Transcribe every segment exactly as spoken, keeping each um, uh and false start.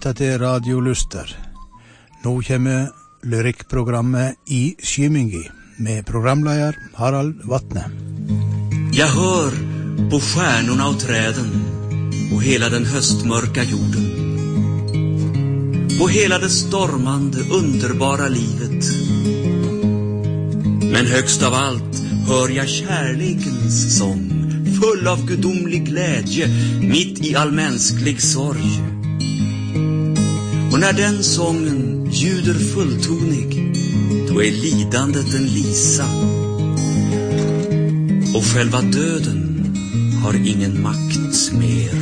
lytter til Radio Luster. Nå kommer lyrikkprogrammet I Skymmingi med programleder Harald Vatne. Jag hör på stjärnorna och träden och hela den höstmörka jorden. På hela det stormande, underbara livet. Men högst av allt hör jag kärlekens sång, full av gudomlig glädje, mitt I all mänsklig sorg. Och när den sången ljuder fulltonig, då är lidandet en lisa. Och själva döden har ingen makt mer.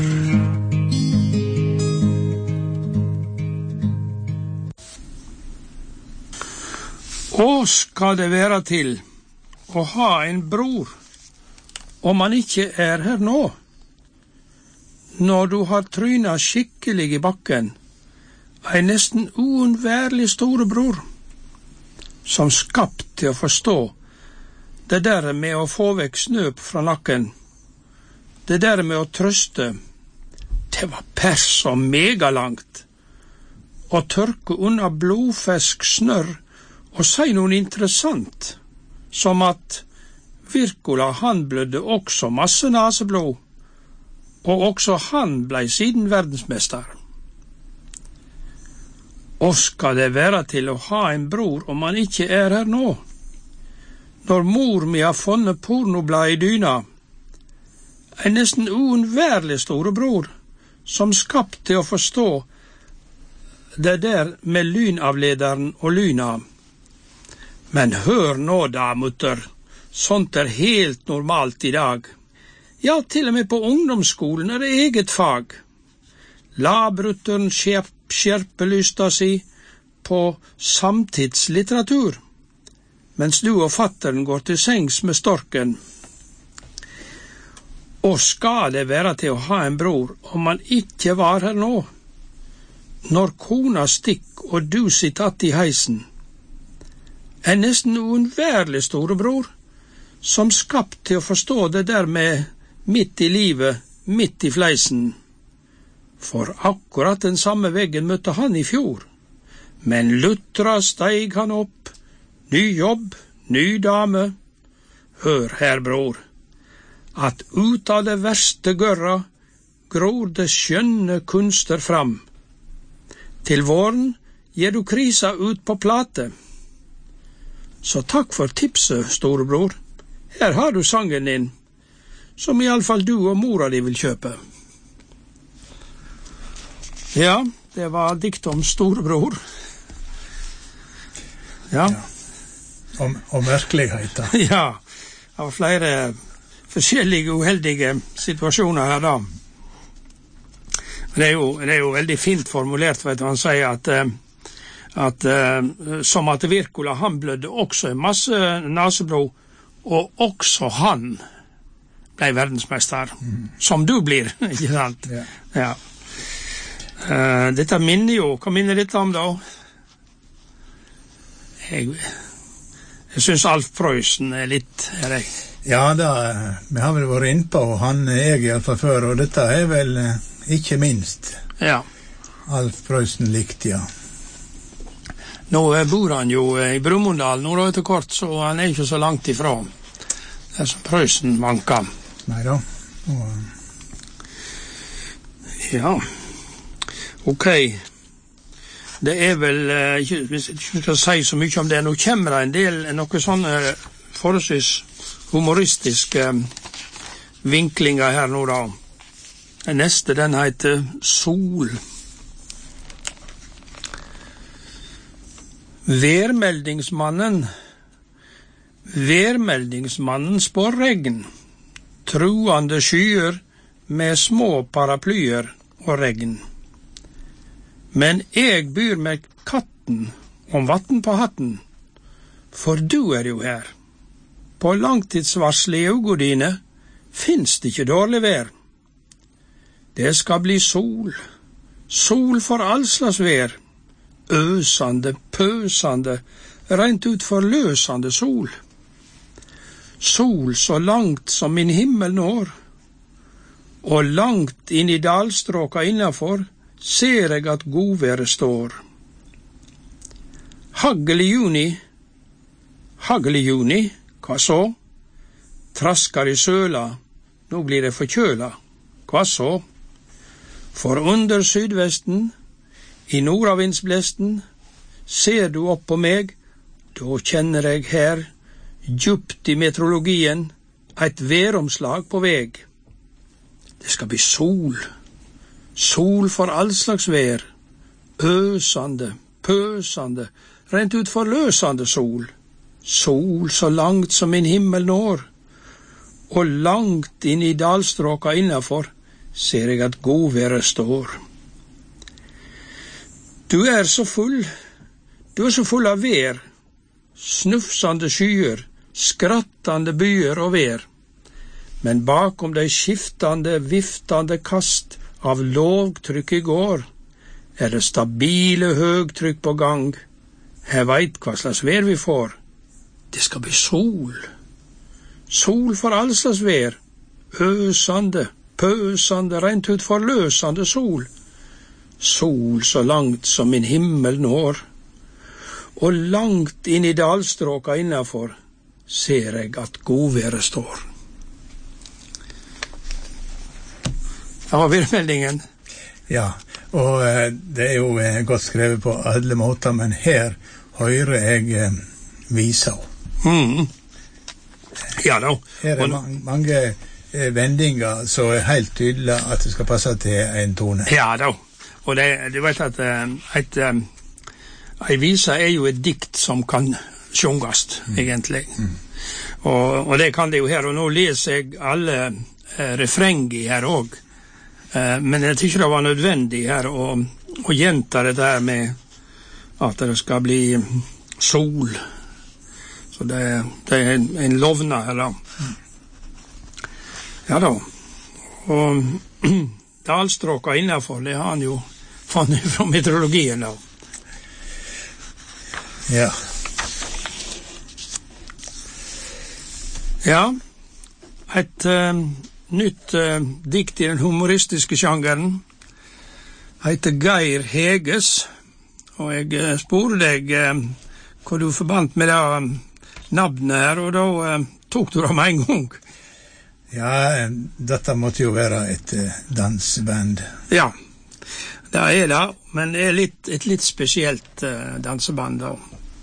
Og skal det være til å ha en bror, om han ikke er her nå, når du har trynet skikkelig I bakken, en nesten uunnværlig storebror, som skapt til å forstå det der med å få vekk snøp fra nakken, det der med å trøste, det var pers og megalangt, og tørke unna blodfisk snørr, og si noe interessant, som at Virkola han blødde også masse naseblod, og også han blei siden verdensmester. Og skal det være til å ha en bror om han ikke er her nå? Når mor mi har funnet pornoblad I dyna, en nesten uunnværlig storebror, som skapt til å forstå det der med lynavlederen og lyna. Men hør nå da, mutter, sånt er helt normalt I dag. Ja, til og med på ungdomsskolen er det eget fag. Labrutteren skjerp, skjerpelysta si på samtidslitteratur, mens du og fatteren går til sengs med storken. Og skal det være til å ha en bror om han ikke var her nå, når kona stikk og du sitter att I heisen? En nesten uunnværlig storebror, som skapt til å forstå det der med midt I livet, midt I fleisen. For akkurat den samme veggen møtte han I fjor. Men lutra steig han opp, ny jobb, ny dame. Hør her, bror, at ut av det verste gørra gror det skjønne kunster fram. Til våren gir du krisa ut på plate. Så takk for tipset, storebror. Her har du sangen din, som I alle fall du og mora di vil kjøpe. Ja, det var dikt om storebror. Ja. Ja. Om, om merkeligheter. Ja, det var flere forskjellige uheldige situasjoner her da. Men det er jo, det er jo veldig fint formulert, vet du, han sier at... Eh, at uh, som at Virkola han blødde også en masse naseblod, og også han ble verdensmester, mm. som du blir, ikke sant? Ja. Ja. Uh, dette minner jo, hva minner dette om da? Jeg, jeg synes Alf Preussen er litt, er det? Ja, da, vi har vel vært inne på, han er jeg I alle fall før, og dette er vel ikke minst. Ja. Alf Preussen likte, ja. Nå bor han jo I Brumunddal, nå da etter kort, så han er ikke så langt ifra. Det er som Preussen vanker. Neida. Og... Ja. Ok. Det er vel, ikke, hvis jeg ikke skal si så mye om det, nå kommer det en del, noe sånne forholdsvis humoristiske vinklinger her nå da. Den neste, den heter Sol. Værmeldingsmannen Værmeldingsmannen spår regn, truande skyer med små paraplyer og regn. Men jeg byr med katten om vatten på hatten, for du er jo her. På langtidsvarsel I øynene dine finnes det ikke dårlig vær. Det skal bli sol, sol for all slags vær, øsande, pøsande, rent ut forløsande sol. Sol så langt som min himmel når, og langt inn I dalstråka innenfor ser jeg at godværet står. Hagl i juni, hagl i juni, hva så? Traskar i søla, nå blir det forkjøla, hva så? For under sydvesten, i nordavindsblesten, ser du opp på meg, da kjenner jeg her, djupt i meteorologien, eit væromslag på veg. Det skal bli sol, sol for all slags vær, øsande, pøsande, rent ut forløsande sol, sol så langt som min himmel når, og langt inn i dalstråka innafor ser jeg at godværet står. Du er så full, du er så full av vær, snufsande skyer, skrattande byer og vær, men bakom de skiftande, viftande kast av lågtrykk i går, er det stabile høgtrykk på gang. Jeg veit hva slags vær vi får. Det skal bli sol. Sol for all slags vær. Øsande, pøsande, rent ut forløsande sol. Sol så langt som min himmel når. Og langt inn i dalstråka innafor ser jeg at godværet står. Det var virkmeldingen. Ja, og eh, det er jo eh, godt skrevet på alle måter, men her hører jeg eh, visa. Mm. Ja da. Her er ma mange eh, vendinger så er helt tydelig at det skal passe til en tone. Ja da. Og det, du vet at eh, et, eh, ei visa er jo et dikt som kan sjungast, mm. egentlig. Mm. Og, og det kan det jo her, og nå leser jeg alle eh, refrenger her også. Men jeg tykker det var nødvendig her å, å gjenta det der med at det skal bli sol. Så det, det er en, en lovna her da. Ja da. Og dalstråka innenfor, det har han jo funnet fra meteorologien da. Ja. Ja. Et... Um, Nytt uh, dikt i den humoristiske sjangeren heter Geir Heges, og jeg uh, spurte deg uh, hva du forbandt med det uh, navnet her, og da uh, tok du det med en gang. Ja, dette måtte jo være et uh, danseband. Ja, det er det, men det er litt, et litt spesielt uh, danseband da.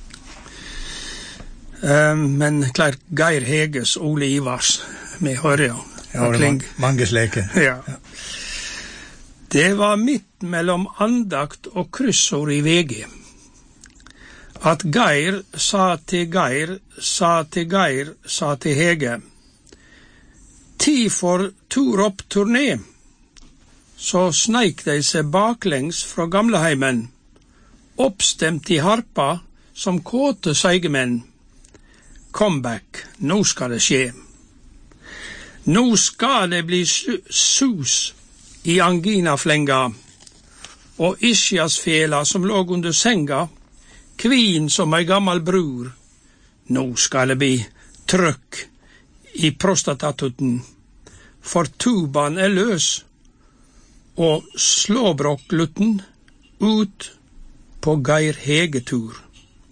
Uh, men klart Geir Heges, Ole Ivars, med hører jo. Ja, det var mange sleke. Ja. Ja. Det var midt mellom andakt og kryssord i V G. At Geir sa til Geir, sa til Geir, sa til Hege. Tid for tur opp turné. Så sneik de seg baklengs fra gamleheimen, oppstemt i harpa som kåte seigemenn. Comeback, nå skal det skje. Nå skal det bli sus i anginaflenga, og ischiasfela som låg under senga, kvin som ei gammal brur. Nå skal det bli trøkk i prostatatutten, for tuban er løs, og slåbrokklutten ut på Geir Hegetur.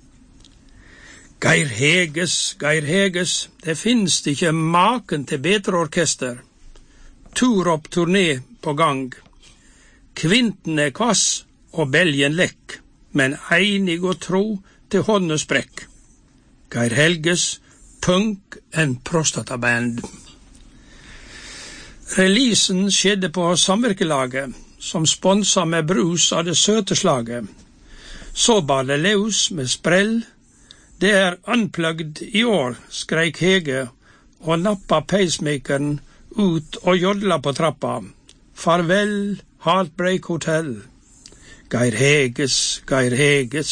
Geir Heges, Geir Heges, det finnes ikke maken til bedre orkester. Tur opp turné på gang. Kvinten er kvass og belgen lekk, men einig og tro til håndesprekk. Geir Helges, punk en prostataband. Releasen skjedde på Samvirkelaget, som sponsa med brus av det søte slaget. Så bar det løs med sprell. Det er unplugged i år, skreik Hege, og nappa pacemakeren ut og jodla på trappa. Farvel, Heartbreak Hotel. Geir Heges, Geir Heges.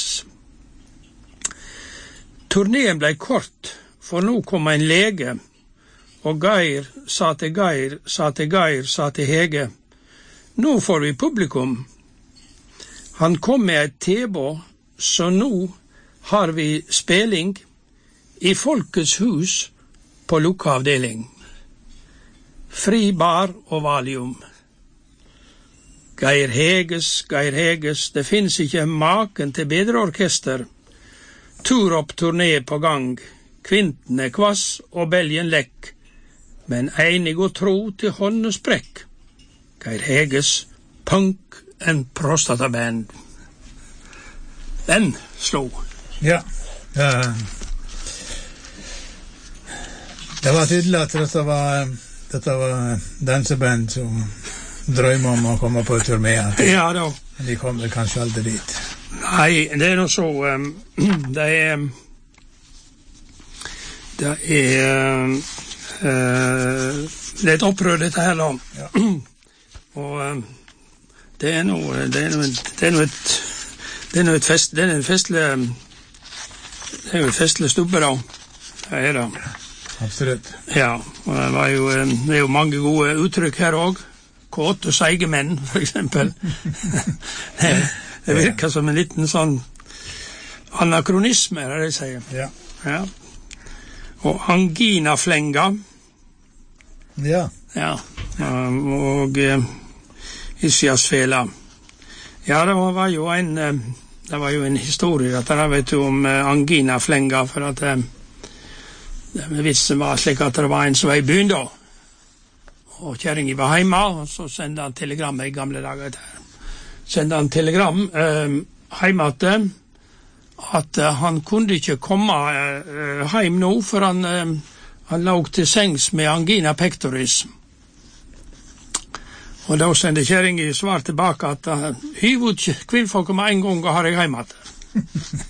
Turneen ble kort, for nå kom en lege, og Geir sa til Geir, sa til Geir, sa til Hege. Nå får vi publikum. Han kom med et tebo, så nå har vi speling i Folkets hus på lukkeavdeling. Fri bar og valium. Geir Heges, Geir Heges, det finnes ikke maken til bedre orkester. Tur opp turné på gang, kvinten er kvass og belgen lekk, men einig og tro til håndes brekk. Geir Heges, Punk and Prostata Band. Den slå. Ja, ja. Det var tydelig at dette var, dette var danseband som drømmer om å komme på turné. Ja da. Men de kommer kanskje aldri dit. Nei, det er noe så, um, det er, det er, uh, det er et opprør dette her da. Ja. Og um, det er noe, det er noe, det er noe et, det er noe et fest, det er en festlig, det er jo et festlig stubbe da. Det er det. Absolutt. Ja, og det var jo, det er jo mange gode uttrykk her også. Kåte og seige menn, for eksempel. det, det virker som en liten sånn anakronisme, er det jeg sier. Ja. Ja. Og anginaflenga. Ja. Ja, og uh, ischiasfela. Ja, det var jo en, uh, det var jo en historie, at jeg vet jo om uh, anginaflenga, for at uh, vitsen var slik at det var en som var i byen da, og kjæringen var hjemme, og så sendte han telegram i gamle dager. Sendte han telegram eh, hjemme til at eh, han kunne ikke komme eh, hjem nå, for han, eh, han lå til sengs med angina pectoris. Og da sendte kjæringen svar tilbake at uh, hyv ut kvinnfolk om en gang og har jeg hjemme til.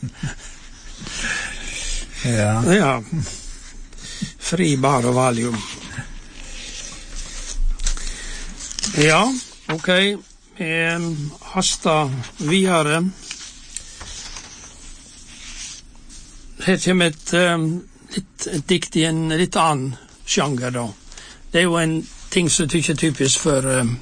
Ja. Ja. Fri bar og valium. Ja, ok. Vi hastar videre. Her kommer et, um, litt, et dikt i en litt annen sjanger da. Det er jo en ting som er ikke typisk for, um,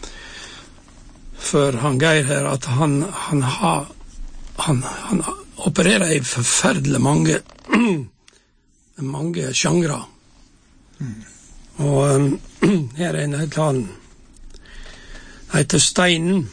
for han Geir her, at han, han har han, han opererer i forferdelig mange mange sjangre. Mm. Og um, her er en helt annen. Det heter Steinen.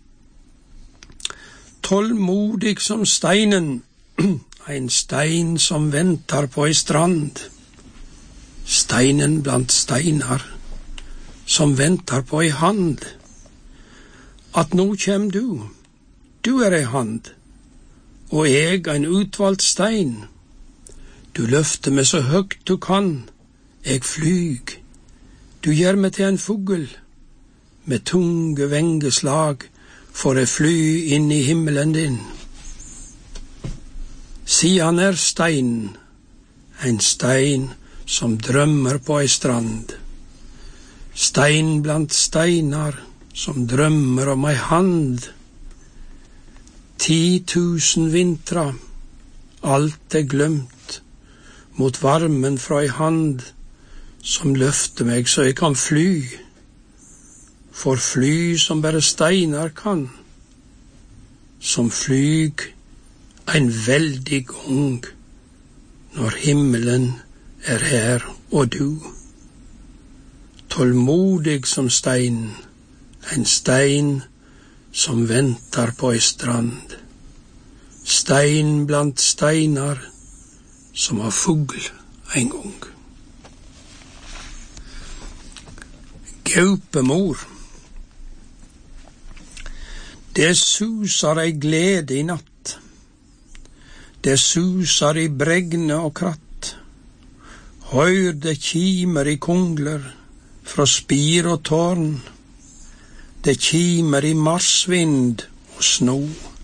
Tålmodig som steinen, en stein som venter på ei strand. Steinen blant steinar, som venter på ei hand. At nå kjem du, du er ei hand, og eg ein utvalgt stein. Du løfter meg så høgt du kan, eg flyg. Du gjør meg til en fugl, med tunge vengeslag får eg fly inn i himmelen din. Sian er stein, en stein som drømmer på ei strand. Stein blant steinar som drømmer om ei hand. Ti tusen vintra, alt er glemt, mot varmen fra ei hand som løfter meg så jeg kan fly. For fly som bare steinar kan, som flyg ein veldig gang, når himmelen er her og du. Tålmodig som stein, en stein som venter på ei strand. Stein blant steinar, som har fugl en gang. Gaupemor. Det susar ei glede i natt. Det susar i bregne og kratt. Høyr det kimer i kongler fra spir og tårn. Det kimer i marsvind og sno.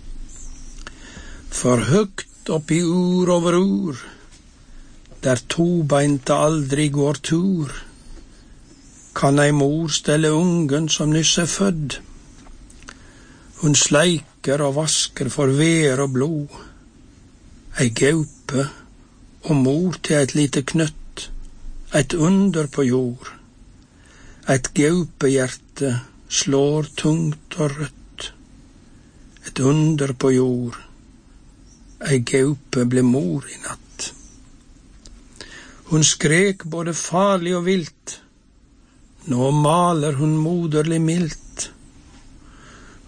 For høgt opp i ur over ur, der tobeinte aldri går tur, kan ei mor stelle ungen som nyss er fødd. Hun sleiker og vasker for vær og blod, ei gaupe og mor til et lite knøtt, et under på jord. Et gaupehjerte slår tungt og rødt, et under på jord. Ei gaupe ble mor i natt. Hun skrek både farlig og vilt, nå maler hun moderlig mildt.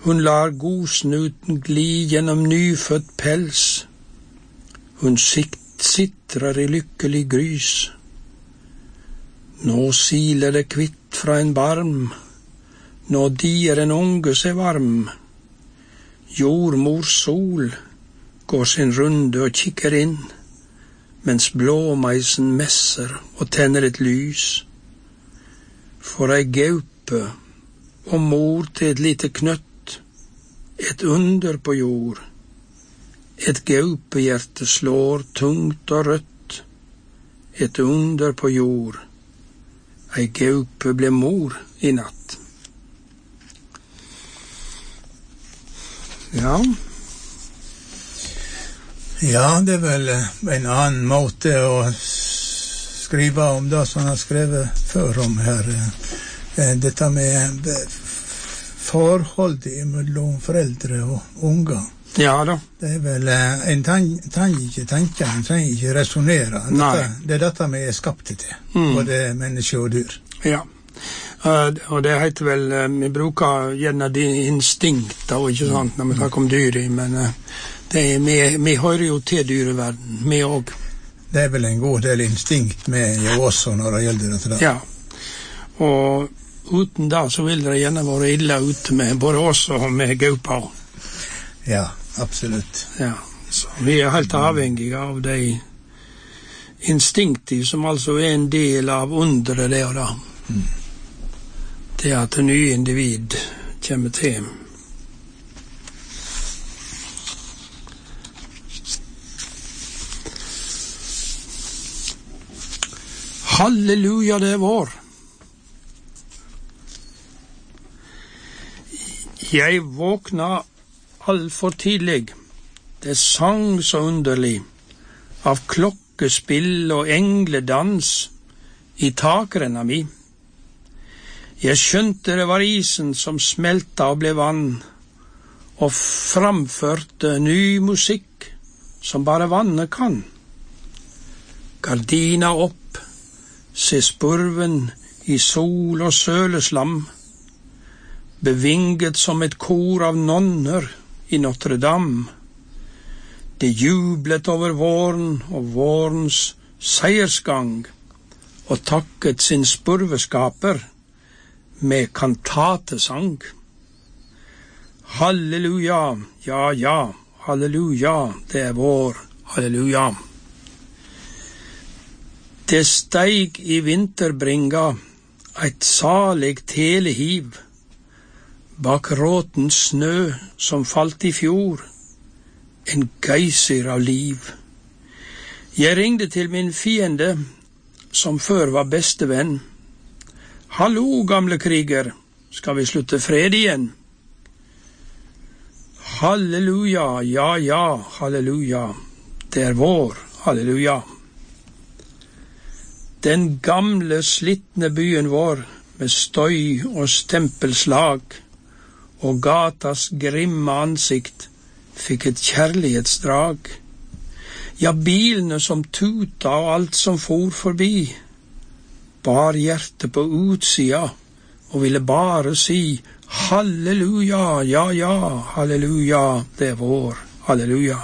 Hun lar godsnuten gli gjennom nyfødt pels. Hun sikt, sitrer i lykkelig grys. Nå siler det kvitt fra en barm, nå dier en unge seg varm. Jordmors sol går sin runde og kikker inn, mens blåmeisen messer og tenner et lys. For ei gaupe og mor til et lite knøtt, et under på jord. Et gaupehjerte slår tungt og rødt, et under på jord. Ei gaupe ble mor i natt. Ja. Ja, det er vel en annen måte å skrive om det som han har skrevet før om her. Dette med forholdet mellom foreldre og unger. Ja da. Det er vel, en trenger ikke tenke, en trenger ikke resonere. Dette, det er dette vi er skapt til, mm. både mennesker og dyr. Ja, uh, og det heter vel, uh, vi bruker gjerne de instinkter, og ikke sant, når vi snakker om dyr, men uh, det er, vi, vi hører jo til dyreverden, vi også. Det er vel en god del instinkt med jo også når det gjelder dette. Ja, og uten det så vil det gjerne være ille ute med både oss og med gaupa. Ja, absolutt. Ja, så vi er helt avhengige av de instinkter som altså er en del av underet det og da. Mm. Det at en ny individ kommer til. Halleluja, det er vår. Jeg våkna alt for tidlig. Det sang så underlig av klokkespill og engledans i takrenna mi. Jeg skjønte det var isen som smelta og ble vann, og framførte ny musikk som bare vannet kan. Gardina opp, se spurven i sol og søleslam, bevinget som et kor av nonner i Notre Dame. De jublet over våren og vårens seiersgang, og takket sin spurveskaper med kantatesang. Halleluja, ja, ja, halleluja, det er vår, halleluja. Det steig i vinterbringa eit salig telehiv, bak råten snø som falt i fjor, en geysir av liv. Jeg ringde til min fiende, som før var bestevenn. Hallo, gamle kriger, skal vi slutte fred igjen? Halleluja, ja, ja, halleluja, det er vår, halleluja. Den gamle, slittne byen vår, med støy og stempelslag, og gatas grimme ansikt fikk et kjærlighetsdrag. Ja, bilene som tuta og alt som for forbi, bar hjertet på utsida og ville bare si halleluja, ja, ja, halleluja, det er vår, halleluja.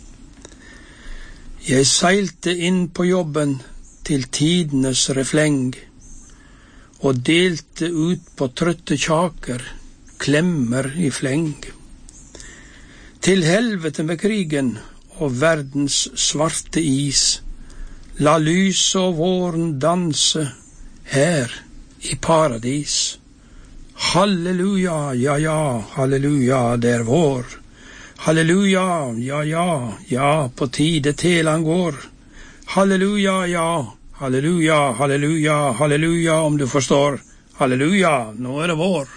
Jeg seilte inn på jobben til tidenes refleng, og delte ut på trøtte kjaker, klemmer i fleng. Til helvete med krigen og verdens svarte is, la lyset og våren danse her i paradis. Halleluja, ja, ja, halleluja, det er vår. Halleluja, ja, ja, ja, på tide til han går. Halleluja, ja, halleluja, halleluja, halleluja, om du forstår. Halleluja, nå er det vår.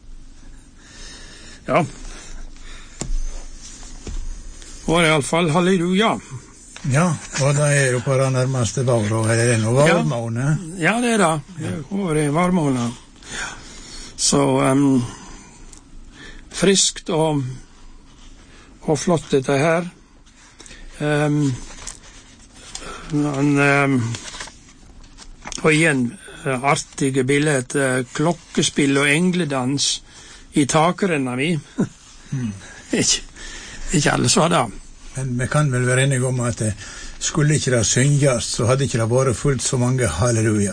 Ja. Var i alle fall halleluja. Ja, og det er jo på det nærmeste vår, og er det noe varmåne? Ja, det er det. Det var i varmåne. Så um, friskt og, og flott dette her. Um, men, um, og igjen artige bilder, klokkespill og engledans i takrenna mi. Mm. Ikke, ikke alle som var det. Men vi kan vel være enige om at det skulle ikke det synges, så hadde ikke det vært fullt så mange halleluja.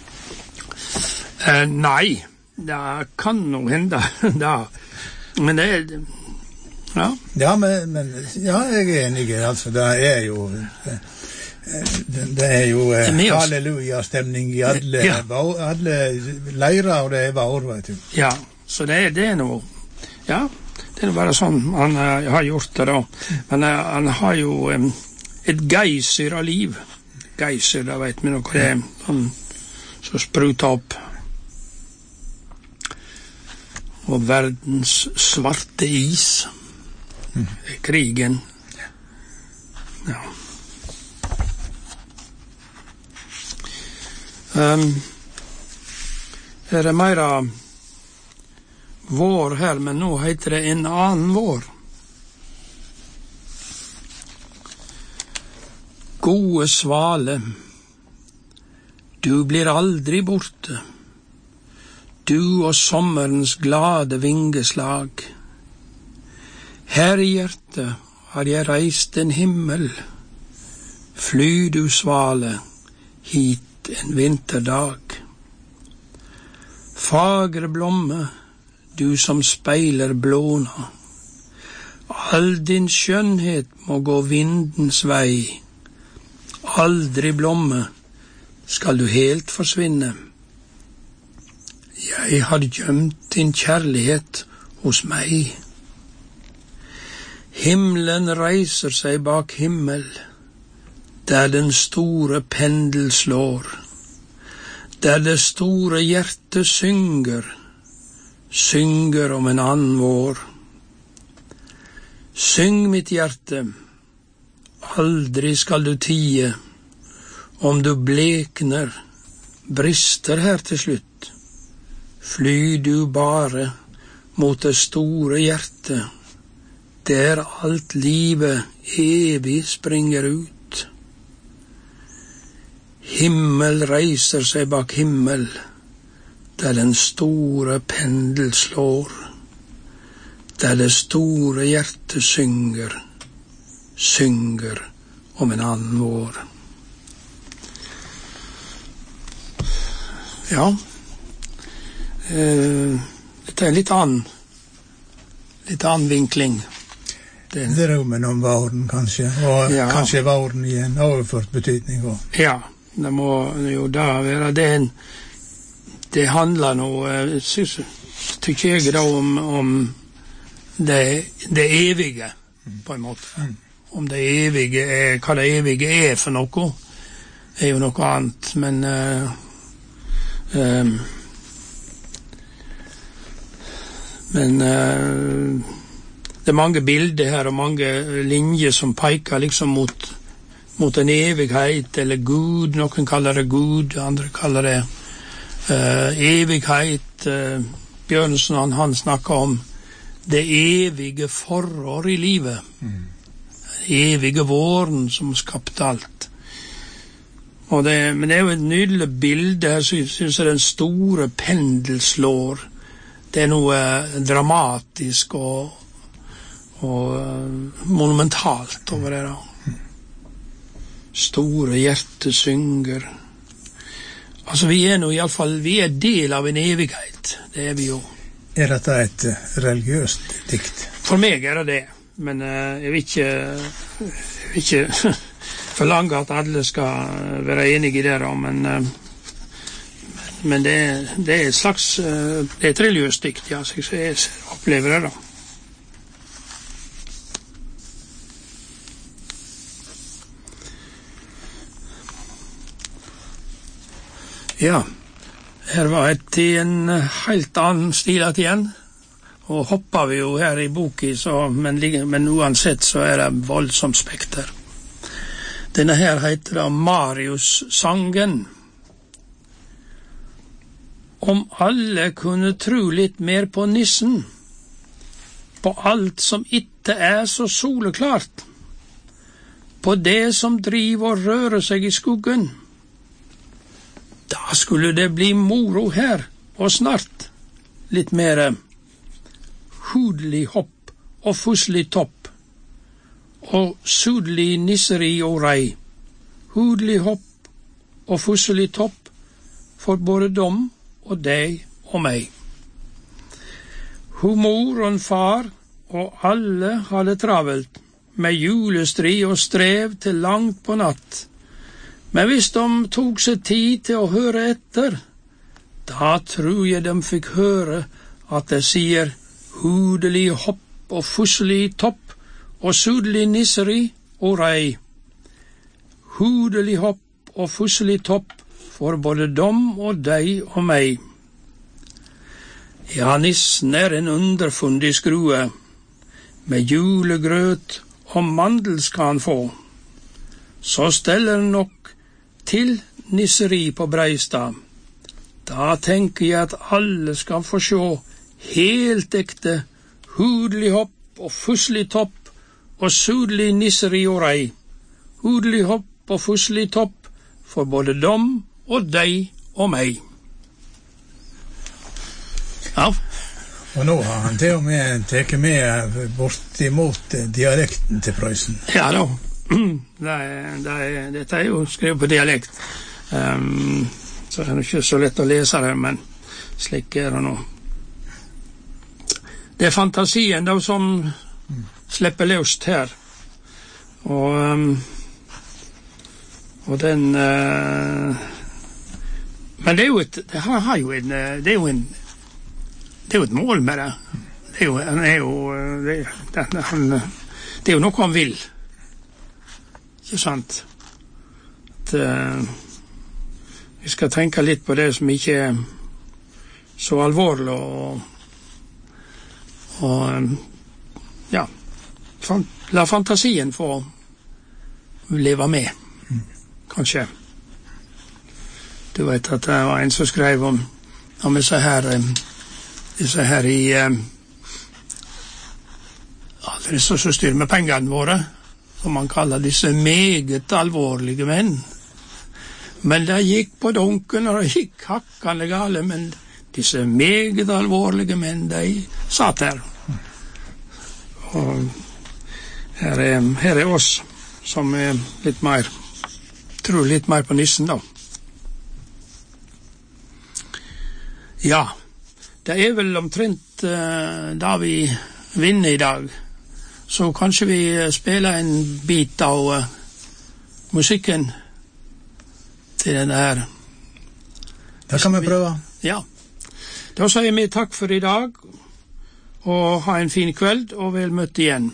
Eh, nei, det kan nok hende da. Men det er ja. Ja, men, men ja, jeg er enig. Altså, det er jo det, det er jo eh, halleluja-stemning i alle, ja. alle leirer, og det er vår, vet du. Ja, så det, det er noe ja, det er bare sånn han uh, har gjort det da. Men uh, han har jo um, et geiser av liv. Geiser, da vet vi noe det er. Han som spruter opp. Og verdens svarte is. Mm. Krigen. Ja. Um, er det mer vår her, men nå heter det en annen vår. Gode svale, du blir aldri borte. Du og sommerens glade vingeslag. Her i hjertet har jeg reist en himmel. Fly du svale, hit en vinterdag. Fagre blomme, du som speiler blåna. All din skjønnhet må gå vindens vei. Aldri blomme skal du helt forsvinne. Jeg har gjemt din kjærlighet hos meg. Himmelen reiser seg bak himmel, der den store pendel slår, der det store hjertet synger, synger om en annen vår. Syng mitt hjerte, aldri skal du tie, om du blekner, brister her til slutt. Fly du bare mot det store hjertet, der alt livet evig springer ut. Himmel reiser seg bak himmel, der den store pendel slår, der det store hjertet synger, synger om en annen vår. Ja, eh, dette er en litt annen, litt annen vinkling. Det, det er rommen om våren, kanskje, og ja. Kanskje våren i en overført betydning også. Ja, det må jo da være det. Det handler nå, synes, tykker jeg da, om, om det, det evige, på en måte. Mm. Om det evige er, hva det evige er for noe, er jo noe annet, men uh, um, men uh, det er mange bilder her og mange linjer som peker liksom mot, mot en evighet, eller Gud. Noen kaller det Gud, andre kaller det uh, evighet. Uh, Bjørnsen han, han snakker om det evige forår i livet. Mm. Evige våren som skapte alt. Og det, men det er jo et nydelig bilde her, så synes jeg den store pendel slår. Det er noe dramatisk og og uh, monumentalt over det da. Store hjertet synger. Altså vi er nå i alle fall, vi er del av en evighet. Det er vi jo. Er dette et uh, religiøst dikt? For meg er det det, men uh, jeg vil ikke, jeg vil ikke forlange at alle skal være enige i det da, men, uh, men det, det er et slags, uh, det er et religiøst dikt, ja, så jeg opplever det da. Ja, her var et i en helt annen stil at igjen, og hopper vi jo her i boken, så, men, men uansett så er det voldsomt spekter. Denne her heter da Marius-sangen. Om alle kunne tro litt mer på nissen, på alt som ikke er så soleklart, på det som driver og rører seg i skuggen, da skulle det bli moro her, og snart litt mer hudlig hopp og fusselig topp, og sudlig nisseri og rei. Hudlig hopp og fusselig topp for både dem og deg og meg. Hun mor og far og alle hadde travelt med julestri og strev til langt på natt. Men hvis de tok seg tid til å høre etter, da tror jeg de fikk høre at det sier hudelig hopp og fusselig topp og sudlig nisseri og rei. Hudelig hopp og fusselig topp for både dem og deg og meg. Ja, nissen er en underfundig skrue, med julegrøt og mandel skal han få. Så steller han nok til nisseri på Breistad. Da tenker jeg at alle skal få se helt ekte hudelig hopp og fusselig topp og sudlig nisseri og rei. Hudelig hopp og fusselig topp for både dem og deg og meg. Ja. Og nå har han til og med teket med bortimot dialekten til Prøysen. Ja da, det er, det er, dette er jo skrevet på dialekt. Um, så det er ikke så lett å lese det, men slik er det nå. Det er fantasien da som mm. slipper løst her. Og, um, og den... Uh, men det er jo et... Det har, har jo en... Det er jo en Det er jo et mål med det. Det er jo, han er jo, det, det, han, det er jo noe han vil. Ikke sant? At uh, vi skal tenke litt på det som ikke er så alvorlig, og, og ja, fan, la fantasien få leve med, kanskje. Du vet at det var en som skrev om, om disse her... Um, disse her i eh, alle disse som styrer med pengene våre, som man kaller disse meget alvorlige menn. Men det gikk på dunken, og det gikk hakkende gale, men disse meget alvorlige menn, de satt her. Og her er, her er oss som er litt mer, tror litt mer på nissen da. Ja. Det er vel omtrent uh, da vi vinner i dag, så kanskje vi spiller en bit av uh, musikken til denne her. Det kan vi prøve. Ja. Da sier vi takk for i dag, og ha en fin kveld, og vel møtt igjen.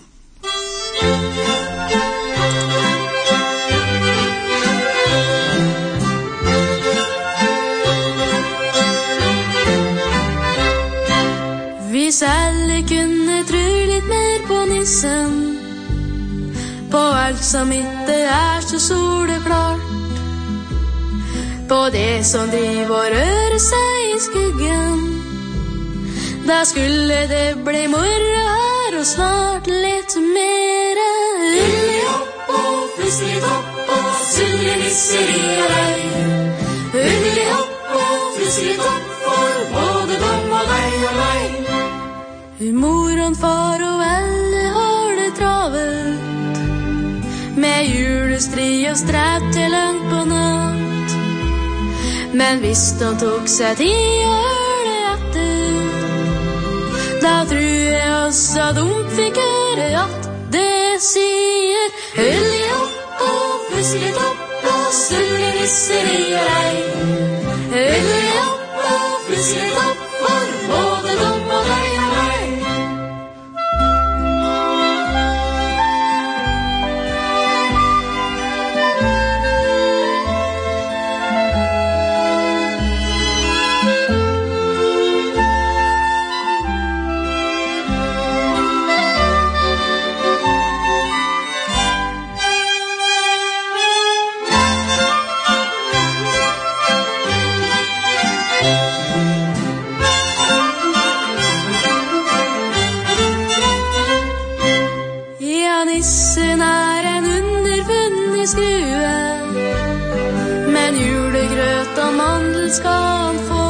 Hvis alle kunne tro litt mer på nissen, på alt som ikke er så soleklart, på det som driver og rører seg i skuggen, da skulle det bli moro her og snart litt mer. Ulli hopp og fusselig topp og sudlig nisseri og rei. Ulli hopp og fusselig topp for både dem og deg og meg. Mor og far og alle har det travelt, med julestri og strev til langt på natt. Men hvis de tok seg tid og hørte etter, da tror jeg også de fikk høre at det sier ulli hopp og fusselig topp og sudlig nisseri og rei. Ulli hopp og fusselig topp for både dem og deg og meg.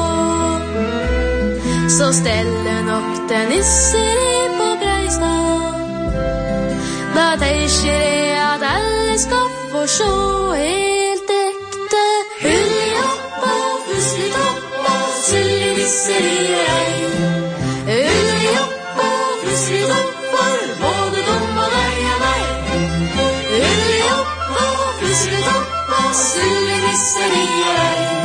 Så stelle nok den nisser på Breistad. ønsker jeg at alle skal få se helt ekte. Hull i opp og plutselig topp og sølv i nisser i regn. Hull i opp og plutselig topp for både dum og deg og meg. Hull i opp og plutselig topp og sølv i nisser i regn.